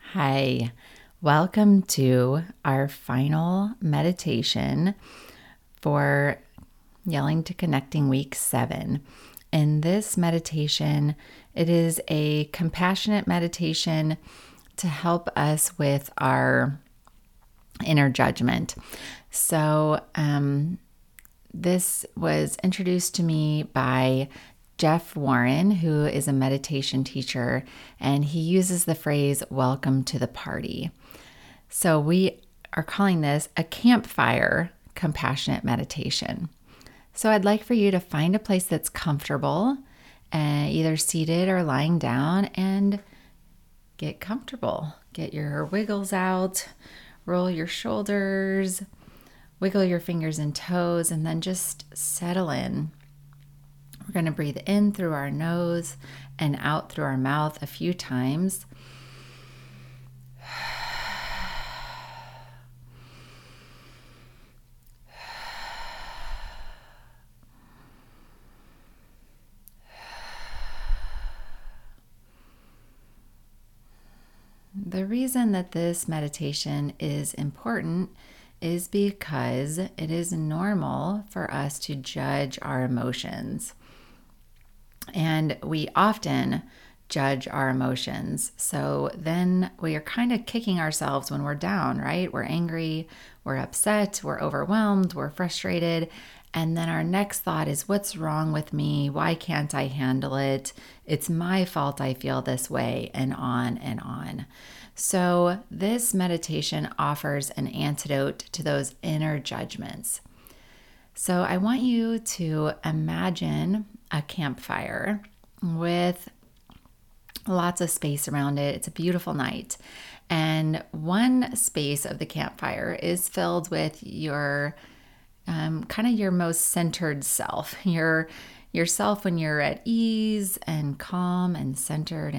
Hi, welcome to our final meditation for Yelling to Connecting Week 7. In this meditation, it is a compassionate meditation to help us with our inner judgment. So, this was introduced to me by Jeff Warren, who is a meditation teacher, and he uses the phrase, welcome to the party. So we are calling this a campfire compassionate meditation. So I'd like for you to find a place that's comfortable, either seated or lying down, and get comfortable. Get your wiggles out, roll your shoulders, wiggle your fingers and toes, and then just settle in. We're going to breathe in through our nose and out through our mouth a few times. The reason that this meditation is important is because it is normal for us to judge our emotions. And we often judge our emotions. So then we are kind of kicking ourselves when we're down, right? We're angry, we're upset, we're overwhelmed, we're frustrated. And then our next thought is, what's wrong with me? Why can't I handle it? It's my fault I feel this way, and on and on. So this meditation offers an antidote to those inner judgments. So I want you to imagine a campfire with lots of space around it. It's a beautiful night. And one space of the campfire is filled with your kind of your most centered self, yourself when you're at ease and calm and centered.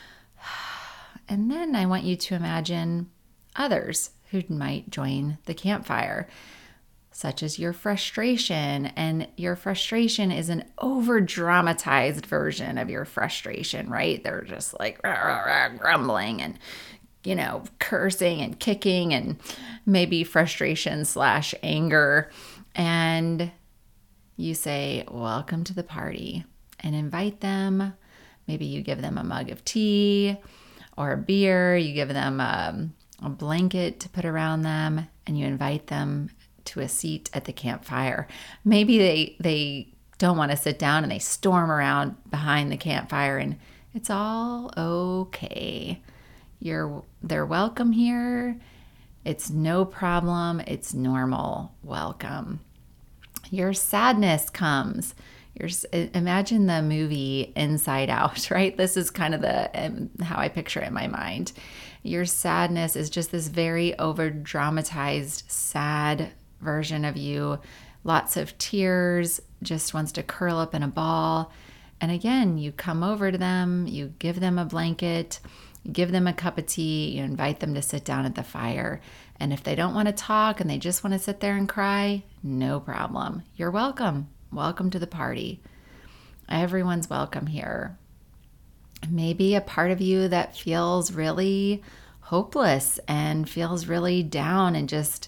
And then I want you to imagine others who might join the campfire, such as your frustration. And your frustration is an over-dramatized version of your frustration, right? They're just like rah, rah, rah, grumbling and, cursing and kicking, and maybe frustration/anger. And you say, welcome to the party, and invite them. Maybe you give them a mug of tea or a beer. You give them a blanket to put around them, and you invite them to a seat at the campfire. Maybe they don't want to sit down and they storm around behind the campfire, and it's all okay. They're welcome here. It's no problem. It's normal. Welcome. Your sadness comes. Imagine the movie Inside Out, right? This is kind of how I picture it in my mind. Your sadness is just this very over-dramatized, sad version of you. Lots of tears, just wants to curl up in a ball. And again, you come over to them, you give them a blanket, you give them a cup of tea, you invite them to sit down at the fire. And if they don't want to talk and they just want to sit there and cry, no problem. You're welcome. Welcome to the party. Everyone's welcome here. Maybe a part of you that feels really hopeless and feels really down and just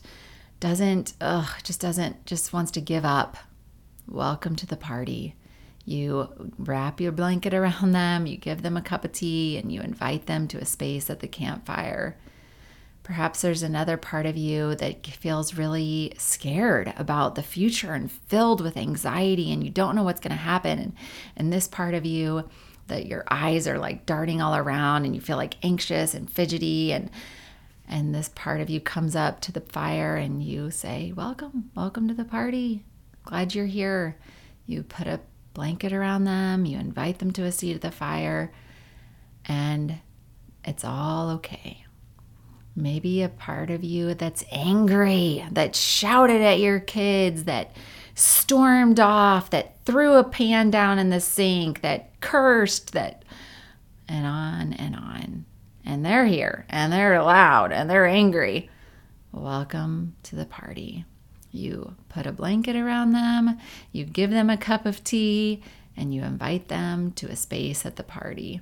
wants to give up. Welcome to the party. You wrap your blanket around them, you give them a cup of tea, and you invite them to a space at the campfire. Perhaps there's another part of you that feels really scared about the future and filled with anxiety, and you don't know what's going to happen. And this part of you, that your eyes are like darting all around and you feel like anxious and fidgety, and this part of you comes up to the fire and you say, welcome to the party. Glad you're here. You put a blanket around them, you invite them to a seat at the fire, and it's all okay. Maybe a part of you that's angry, that shouted at your kids, that stormed off, that threw a pan down in the sink, that cursed, and on and on. And they're here, and they're loud, and they're angry. Welcome to the party. You put a blanket around them, you give them a cup of tea, and you invite them to a space at the party.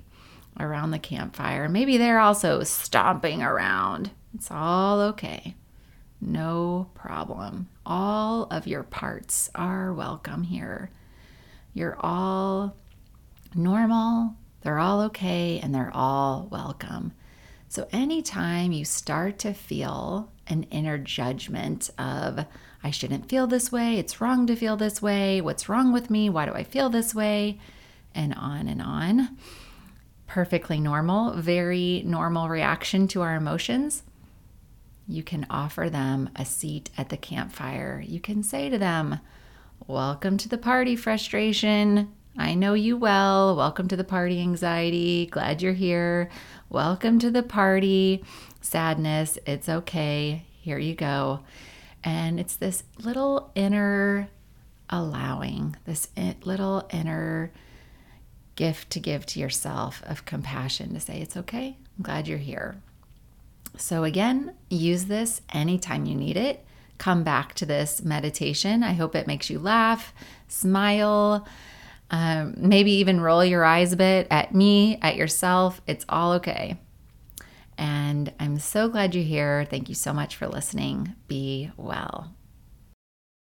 around the campfire. Maybe they're also stomping around. It's all okay. No problem. All of your parts are welcome here. You're all normal, they're all okay, and they're all welcome. So anytime you start to feel an inner judgment of, I shouldn't feel this way, it's wrong to feel this way, what's wrong with me, why do I feel this way, and on, perfectly normal, very normal reaction to our emotions, you can offer them a seat at the campfire. You can say to them, welcome to the party, frustration. I know you well. Welcome to the party, anxiety. Glad you're here. Welcome to the party, sadness. It's okay. Here you go. And it's this little inner allowing, this little inner gift to give to yourself of compassion to say, it's okay. I'm glad you're here. So again, use this anytime you need it. Come back to this meditation. I hope it makes you laugh, smile, maybe even roll your eyes a bit at me, at yourself. It's all okay. And I'm so glad you're here. Thank you so much for listening. Be well.